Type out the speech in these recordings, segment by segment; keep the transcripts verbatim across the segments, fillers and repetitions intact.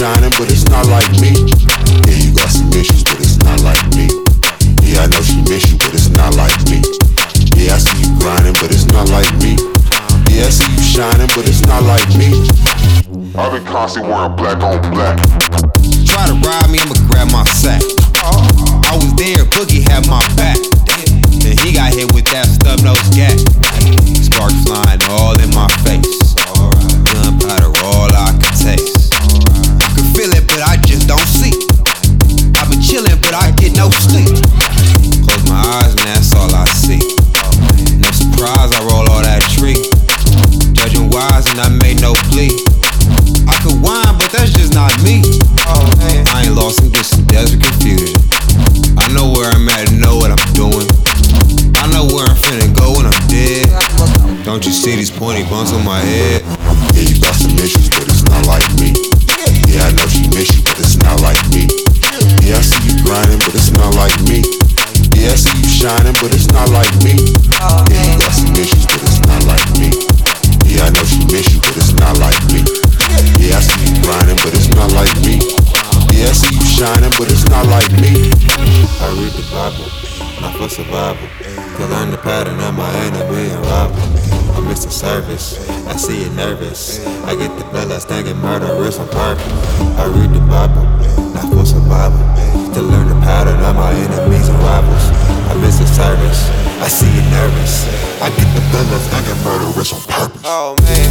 shining, but it's not like me. Yeah, you got some issues, but it's not like me. Yeah, I know she miss you, but it's not like me. Yeah, I see you grinding, but it's not like me. Yeah, I see you shining, but it's not like me. I've been constantly wearing black on black. Try to ride me, I'ma grab my sack. I was there, Boogie had my back. Then he got hit with that stub nose gat. Sparks flying all in my face. Gunpowder all I can taste. I can feel it, but I just don't see. I've been chillin', but I get no sleep. Close my eyes and that's all I see. No surprise, I roll all that tree. Judging wise and I made no plea. I could whine, but that's just not me. I ain't lost in just some desert confusion. I know where I'm at and know what I'm doing. I know where I'm finna go when I'm dead. Don't you see these pointy bumps on my head? Yeah, you got some issues, but it's not like me. Yeah, I know she miss you, but it's not like me. Yeah, I see you grinding, but it's not like me. Yeah, I see you shining, but it's not like me. Yeah, you got some issues, but it's not like me. Yeah, I know she miss you, but it's not like me. Yeah, I see you grinding, but it's not like me. Yeah, I see you shining, but it's not like me. I read the Bible, not for survival. To learn the pattern of my enemy and rival. I miss the service, I see you nervous. I get the bloodlust thinking murderous on purpose. I read the Bible, not for survival. To learn the pattern of my enemies and rivals. I miss the service, I see you nervous. I get the bloodlust thinking murderous on purpose. Oh man.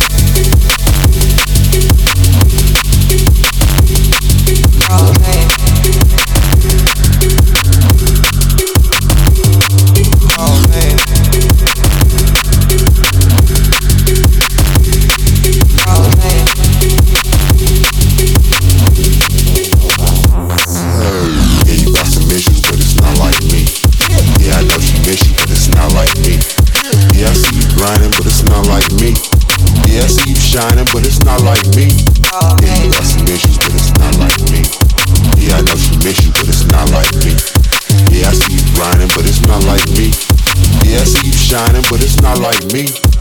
Oh man. Oh man. Oh man. Yeah, you got some issues, but it's not like me. Yeah, I know she miss you, but it's not like me. Yeah, I see you grinding, but it's not like me. Yeah, I see you shining, but it's not like me. Yeah, you got some issues, but it's not like me. Yeah, I know she miss you, but it's not like me. Yeah, I see you grinding, but it's not like me. Yeah, I see you shining, but it's not like me.